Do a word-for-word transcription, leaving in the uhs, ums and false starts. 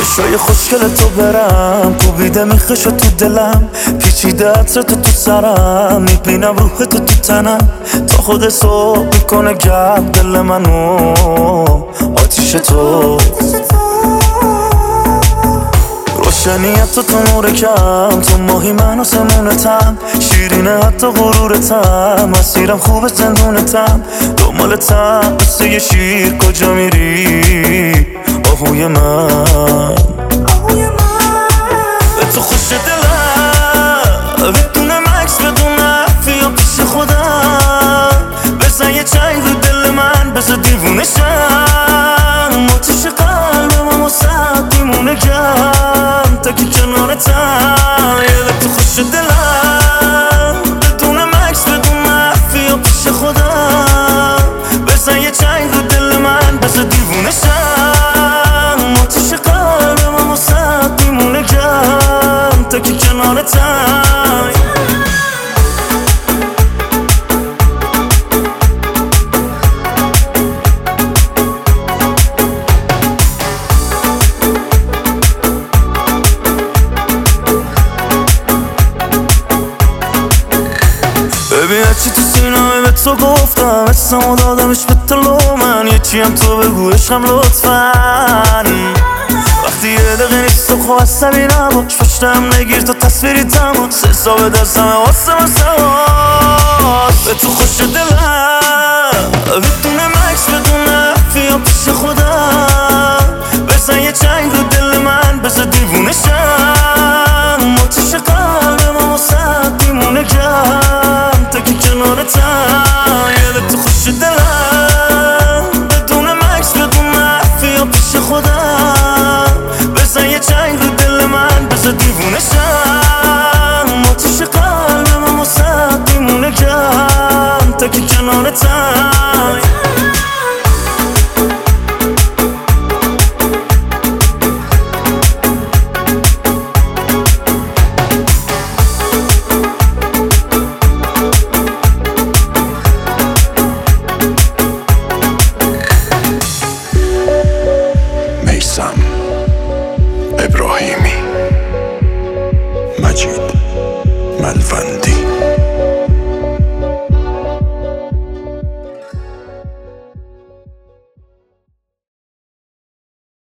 چشای خوشگل تو برم کوبیده میخش تو دلم، پیچیده عطر تو تو سرم، میبینم روح تو تو تنم، تا خود صبح میکنه گرم دل منو آتیش تو. روشنیت تو تو نور کم، تو ماهی من و سمونتم، شیرینه حتی غرورتم، مسیرم خوبه زندونتم، دنبالتم مثل یه شیر کجا میری آهوی من. به تو خوش دلم بدون مکس بدون حرفی پیش خودم، بزن یه چنگ رو دل من بزن دیوونه شم، آتیش قلبم واسه میمونه گرم تا که کنارتم. به تو خوش دلم بدون مکس بدون حرفی پیش خودم، بزن یه چنگ رو دل من بزن دیوونه شم، آتیش قلبم واسه میمونه گرم تا که کنارتم. ببین هرچی تو سینه‌ای به تو گفتم، اسمو دادمش به تلو من، یه چی هم تو بگو عشقم لطفاً. وقتی یه دقیقه نیست تو خواه عصبی نباش، پشتم نگیر تا تصویری تماس، حساب دستم واسه من